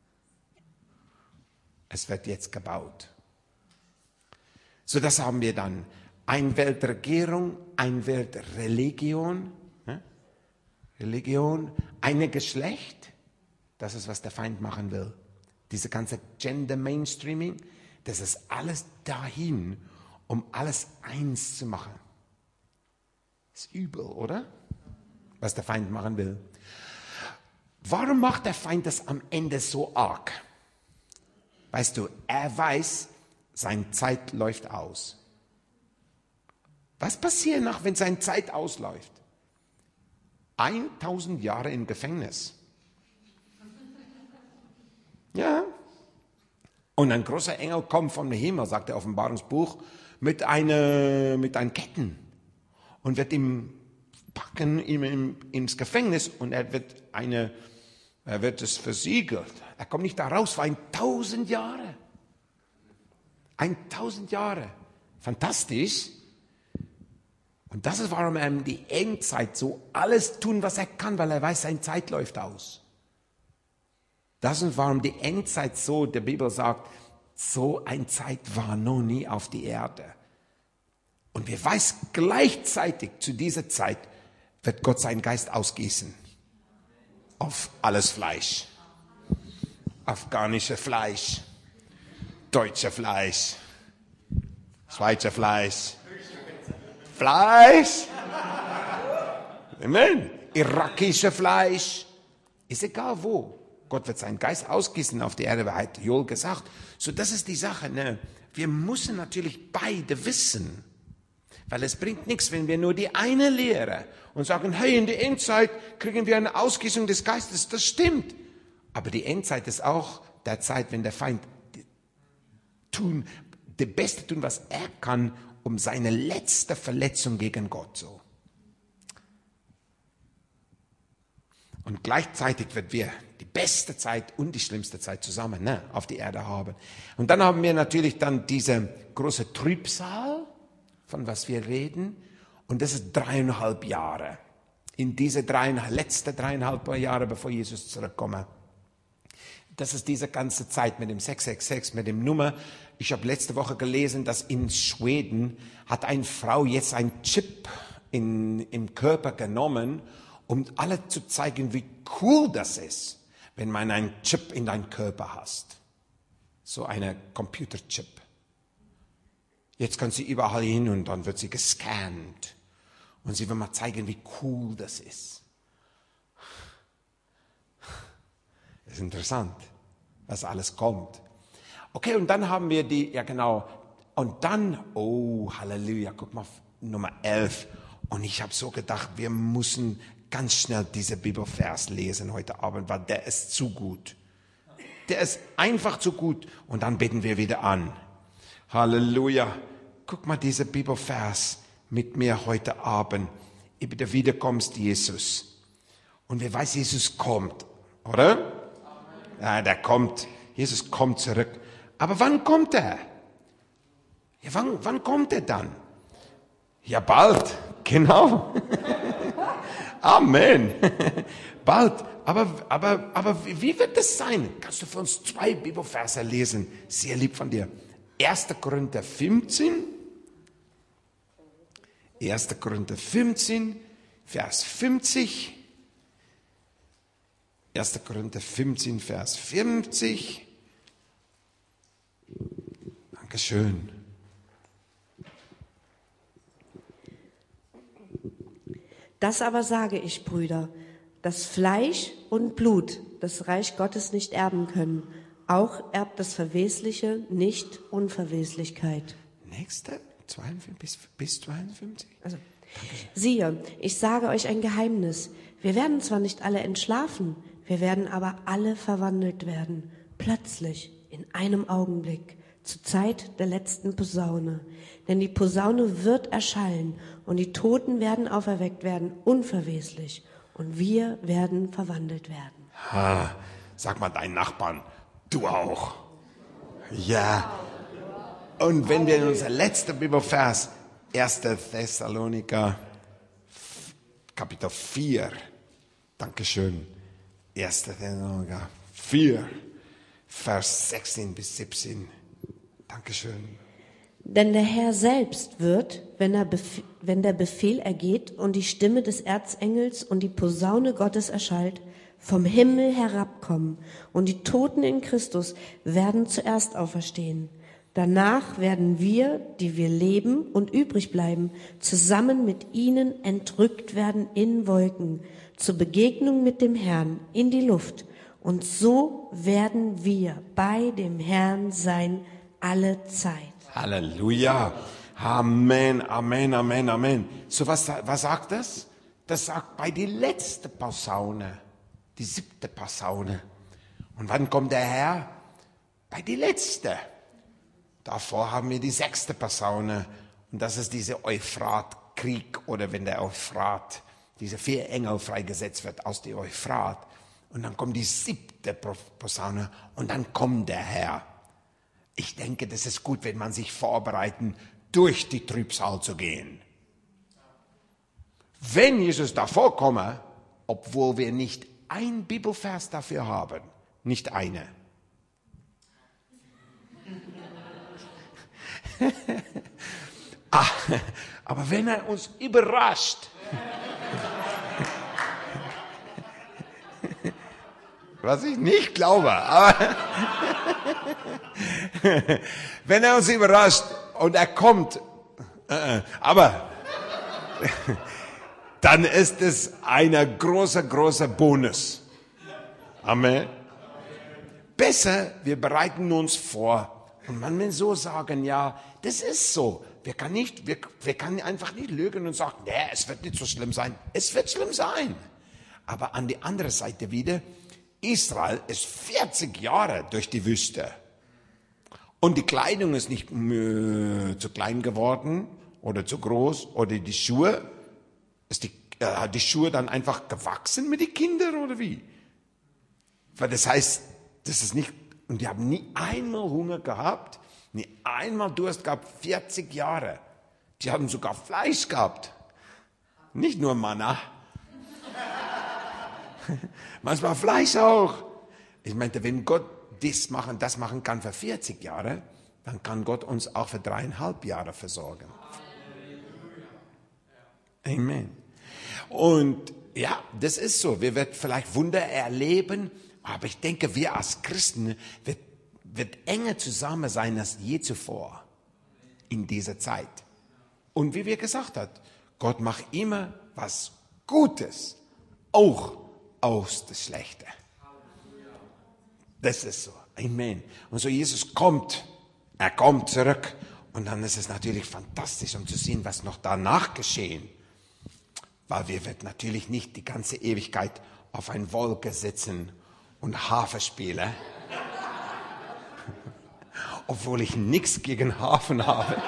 Es wird jetzt gebaut. So, das haben wir dann. Eine Weltregierung, eine Weltreligion, Religion, ein Geschlecht, das ist, was der Feind machen will. Diese ganze Gender Mainstreaming, das ist alles dahin, um alles eins zu machen. Ist übel, oder? Was der Feind machen will. Warum macht der Feind das am Ende so arg? Weißt du, er weiß, seine Zeit läuft aus. Was passiert noch, wenn seine Zeit ausläuft? 1000 Jahre im Gefängnis. Ja. Und ein großer Engel kommt vom Himmel, sagt der Offenbarungsbuch, mit einem Ketten und wird ihm packen ihn ins Gefängnis und er wird es versiegelt. Er kommt nicht da raus für 1000 Jahre. 1000 Jahre. Fantastisch. Und das ist, warum er in die Endzeit so alles tun, was er kann, weil er weiß, seine Zeit läuft aus. Das ist, warum die Endzeit so, der Bibel sagt, so eine Zeit war noch nie auf die Erde. Und wir weiß gleichzeitig zu dieser Zeit wird Gott seinen Geist ausgießen. Auf alles Fleisch. Afghanische Fleisch. Deutsche Fleisch. Schweizer Fleisch. Fleisch. Amen. Irakische Fleisch. Ist egal wo. Gott wird seinen Geist ausgießen auf die Erde, hat Joel gesagt. So, das ist die Sache. Ne? Wir müssen natürlich beide wissen. Weil es bringt nichts, wenn wir nur die eine Lehre und sagen, hey, in der Endzeit kriegen wir eine Ausgießung des Geistes. Das stimmt. Aber die Endzeit ist auch der Zeit, wenn der Feind das Beste tun, was er kann, um seine letzte Verletzung gegen Gott so. Und gleichzeitig wird wir die beste Zeit und die schlimmste Zeit zusammen auf die Erde haben. Und dann haben wir natürlich dann diese große Trübsal, von was wir reden. Und das ist 3,5 Jahre. In diese letzten 3,5 Jahre, bevor Jesus zurückkommt. Das ist diese ganze Zeit mit dem 666, mit dem Nummer. Ich habe letzte Woche gelesen, dass in Schweden hat eine Frau jetzt einen Chip im Körper genommen, um alle zu zeigen, wie cool das ist, wenn man einen Chip in deinem Körper hast. So eine Computerchip. Jetzt kann sie überall hin und dann wird sie gescannt. Und sie will mal zeigen, wie cool das ist. Das ist interessant, was alles kommt. Okay, und dann haben wir und dann, oh Halleluja, guck mal, Nummer 11. Und ich habe so gedacht, wir müssen ganz schnell diese Bibelvers lesen heute Abend, weil der ist zu gut. Der ist einfach zu gut. Und dann beten wir wieder an. Halleluja. Guck mal diese Bibelvers mit mir heute Abend. Über der Wiederkommst Jesus. Und wer weiß, Jesus kommt, oder? Ja, der kommt. Jesus kommt zurück. Aber wann kommt er? Ja, wann kommt er dann? Ja, bald. Genau. Amen. Bald. Aber wie wird das sein? Kannst du für uns 2 Bibelverse lesen? Sehr lieb von dir. 1. Korinther 15. 1. Korinther 15, Vers 50. 1. Korinther 15, Vers 50. Dankeschön. Das aber sage ich, Brüder, dass Fleisch und Blut das Reich Gottes nicht erben können. Auch erbt das Verwesliche nicht Unverweslichkeit. Nächste, 52, bis 52. Also, siehe, ich sage euch ein Geheimnis. Wir werden zwar nicht alle entschlafen, wir werden aber alle verwandelt werden. Plötzlich, in einem Augenblick, zur Zeit der letzten Posaune. Denn die Posaune wird erschallen und die Toten werden auferweckt werden, unverweslich. Und wir werden verwandelt werden. Sag mal deinen Nachbarn, du auch. Ja. Und wenn wir in unser letzter Bibelvers, 1. Thessaloniker, Kapitel 4, Dankeschön, 1. Thessaloniker 4, Vers 16 bis 17, Dankeschön. Denn der Herr selbst wird, wenn der Befehl ergeht und die Stimme des Erzengels und die Posaune Gottes erschallt, vom Himmel herabkommen, und die Toten in Christus werden zuerst auferstehen. Danach werden wir, die wir leben und übrig bleiben, zusammen mit ihnen entrückt werden in Wolken, zur Begegnung mit dem Herrn in die Luft. Und so werden wir bei dem Herrn sein alle Zeit. Halleluja. Amen, Amen, Amen, Amen. So was sagt das? Das sagt bei die letzte Posaune, die 7. Posaune. Und wann kommt der Herr? Bei die letzte. Davor haben wir die 6. Posaune. Und das ist dieser Euphratkrieg, oder wenn der Euphrat diese 4 Engel freigesetzt wird aus der Euphrat. Und dann kommt die 7. Posaune und dann kommt der Herr. Ich denke, das ist gut, wenn man sich vorbereiten, durch die Trübsal zu gehen. Wenn Jesus davor komme, obwohl wir nicht ein Bibelvers dafür haben, nicht eine. Aber wenn er uns überrascht, was ich nicht glaube, aber wenn er uns überrascht und er kommt, aber dann ist es ein großer Bonus. Amen. Besser, wir bereiten uns vor. Und man will so sagen, ja, das ist so. Wir können einfach nicht lügen und sagen, nee, es wird nicht so schlimm sein. Es wird schlimm sein. Aber an die andere Seite wieder, Israel ist 40 Jahre durch die Wüste. Und die Kleidung ist nicht zu klein geworden oder zu groß. Oder die Schuhe, die Schuhe dann einfach gewachsen mit den Kindern oder wie? Weil das heißt, das ist nicht, und die haben nie einmal Hunger gehabt, nie einmal Durst gehabt, 40 Jahre. Die haben sogar Fleisch gehabt. Nicht nur Manna. Manchmal Fleisch auch. Ich meinte, wenn Gott das machen kann für 40 Jahre, dann kann Gott uns auch für 3,5 Jahre versorgen. Amen. Und ja, das ist so. Wir werden vielleicht Wunder erleben, aber ich denke, wir als Christen wird enger zusammen sein als je zuvor in dieser Zeit. Und wie wir gesagt haben, Gott macht immer was Gutes, auch aus das Schlechte. Das ist so. Amen. Und so Jesus er kommt zurück. Und dann ist es natürlich fantastisch, um zu sehen, was noch danach geschehen. Weil wir werden natürlich nicht die ganze Ewigkeit auf einer Wolke sitzen und Harfe spielen. Obwohl ich nichts gegen Harfen habe.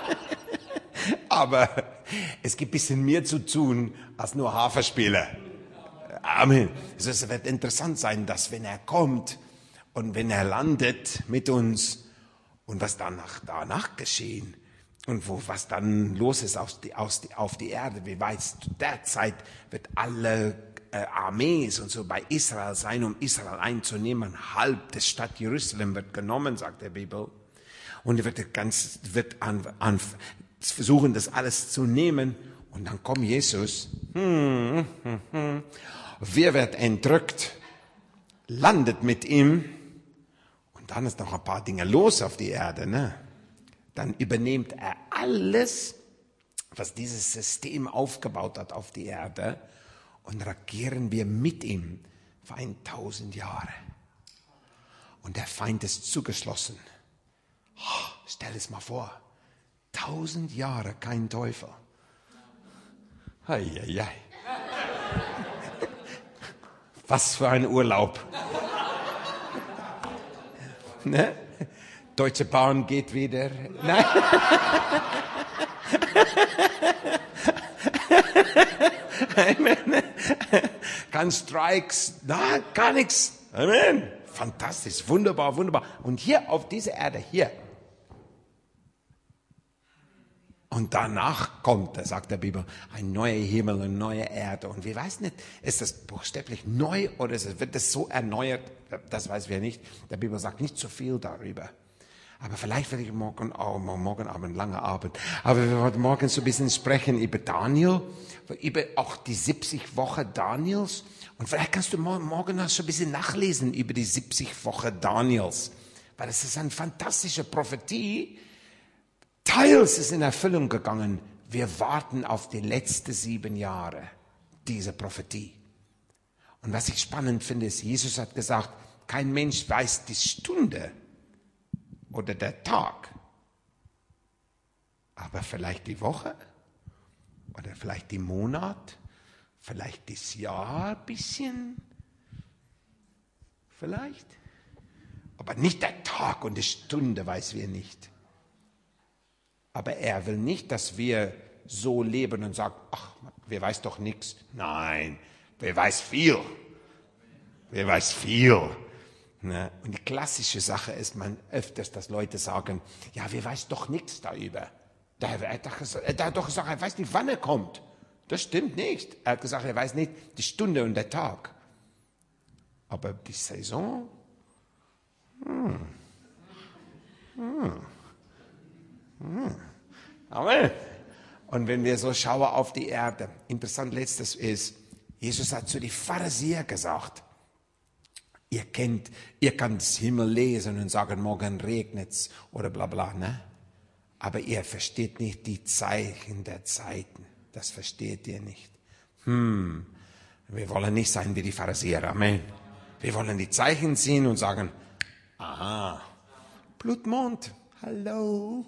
Aber es gibt ein bisschen mehr zu tun, als nur Harfe spielen. Amen. Also es wird interessant sein, dass wenn er kommt und wenn er landet mit uns und was danach geschehen und was dann los ist auf die Erde, wie weit zu der Zeit wird alle Armees und so bei Israel sein, um Israel einzunehmen. Halb der Stadt Jerusalem wird genommen, sagt der Bibel. Und er wird versuchen, das alles zu nehmen. Und dann kommt Jesus. Wir werden entrückt, landet mit ihm. Und dann ist noch ein paar Dinge los auf die Erde. Ne? Dann übernimmt er alles, was dieses System aufgebaut hat auf die Erde. Und regieren wir mit ihm für 1000 Jahre. Und der Feind ist zugeschlossen. Oh, stell es mal vor. 1000 Jahre kein Teufel. Heieiei. Was für ein Urlaub. Ne? Deutsche Bahn geht wieder. Nein. Amen. Kein Streiks, nein, gar nichts. Amen. Fantastisch, wunderbar. Und hier auf dieser Erde, hier. Und danach kommt, da sagt der Bibel, ein neuer Himmel, eine neue Erde. Und wir wissen nicht, ist das buchstäblich neu oder wird das so erneuert? Das weiß wir nicht. Der Bibel sagt nicht so viel darüber. Aber vielleicht werde ich morgen Abend, langer Abend, aber wir wollen morgen so ein bisschen sprechen über Daniel, über auch die 70 Wochen Daniels. Und vielleicht kannst du morgen noch so ein bisschen nachlesen über die 70 Wochen Daniels. Weil es ist eine fantastische Prophetie. Teils ist in Erfüllung gegangen. Wir warten auf die letzten 7 Jahre dieser Prophetie. Und was ich spannend finde, ist, Jesus hat gesagt, kein Mensch weiß die Stunde oder der Tag, aber vielleicht die Woche oder vielleicht die Monat, vielleicht das Jahr ein bisschen, vielleicht, aber nicht der Tag und die Stunde weiß wir nicht. Aber er will nicht, dass wir so leben und sagen, ach, wer weiß doch nichts. Nein, wer weiß viel. Wer weiß viel. Ne? Und die klassische Sache ist öfters, dass Leute sagen, ja, wer weiß doch nichts darüber. Er hat doch gesagt, er weiß nicht, wann er kommt. Das stimmt nicht. Er hat gesagt, er weiß nicht die Stunde und der Tag. Aber die Saison? Amen. Und wenn wir so schauen auf die Erde, interessant letztes ist, Jesus hat zu den Pharisäern gesagt, ihr kann das Himmel lesen und sagen, morgen regnet's oder bla bla, ne? Aber ihr versteht nicht die Zeichen der Zeiten. Das versteht ihr nicht. Wir wollen nicht sein wie die Pharisäer, Amen. Wir wollen die Zeichen sehen und sagen, aha, Blutmond, hallo.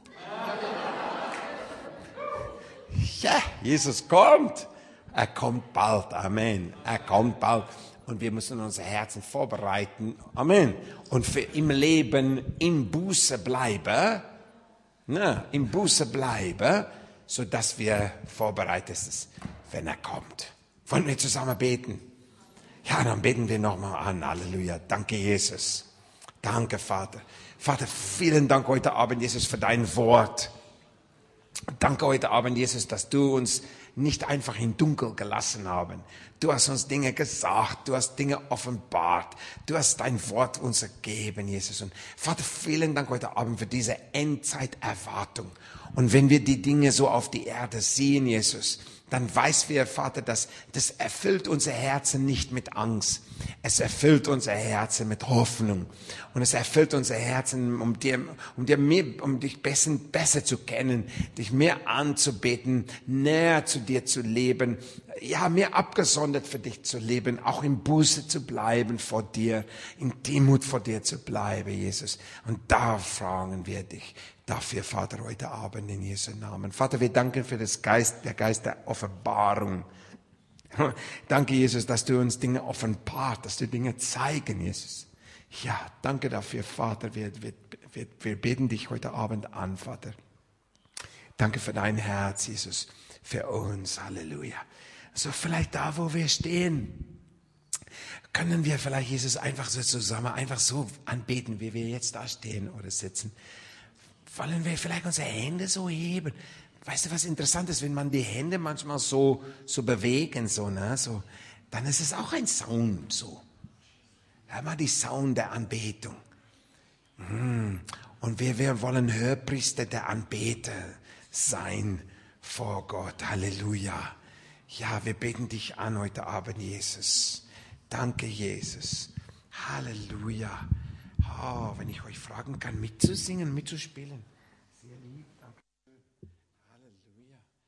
Ja, Jesus kommt. Er kommt bald, Amen. Er kommt bald. Und wir müssen unsere Herzen vorbereiten, Amen. Und für im Leben in Buße bleiben, im Buße bleiben, sodass wir vorbereitet sind, wenn er kommt. Wollen wir zusammen beten? Ja, dann beten wir nochmal an. Halleluja. Danke, Jesus. Danke, Vater. Vater, vielen Dank heute Abend, Jesus, für dein Wort. Danke heute Abend, Jesus, dass du uns nicht einfach in Dunkel gelassen haben. Du hast uns Dinge gesagt, du hast Dinge offenbart, du hast dein Wort uns gegeben, Jesus. Und Vater, vielen Dank heute Abend für diese Endzeiterwartung. Und wenn wir die Dinge so auf die Erde sehen, Jesus, dann weiß wir, Vater, dass das erfüllt unser Herzen nicht mit Angst. Es erfüllt unser Herzen mit Hoffnung. Und es erfüllt unser Herzen, um dich besser zu kennen, dich mehr anzubeten, näher zu dir zu leben, ja, mehr abgesondert für dich zu leben, auch in Buße zu bleiben vor dir, in Demut vor dir zu bleiben, Jesus. Und da fragen wir dich dafür, Vater, heute Abend in Jesu Namen. Vater, wir danken für der Geist der Offenbarung. Danke, Jesus, dass du uns Dinge offenbart, dass du Dinge zeigen, Jesus. Ja, danke dafür, Vater. Wir beten dich heute Abend an, Vater. Danke für dein Herz, Jesus, für uns. Halleluja. So vielleicht da, wo wir stehen, können wir vielleicht Jesus einfach so zusammen, einfach so anbeten, wie wir jetzt da stehen oder sitzen. Wollen wir vielleicht unsere Hände so heben? Weißt du, was interessant ist, wenn man die Hände manchmal so bewegen, so, dann ist es auch ein Sound, so. Hör mal die Sound der Anbetung. Und wir wollen Hörpriester der Anbeter sein vor Gott. Halleluja. Ja, wir beten dich an heute Abend, Jesus. Danke, Jesus. Halleluja. Oh, wenn ich euch fragen kann, mitzusingen, mitzuspielen.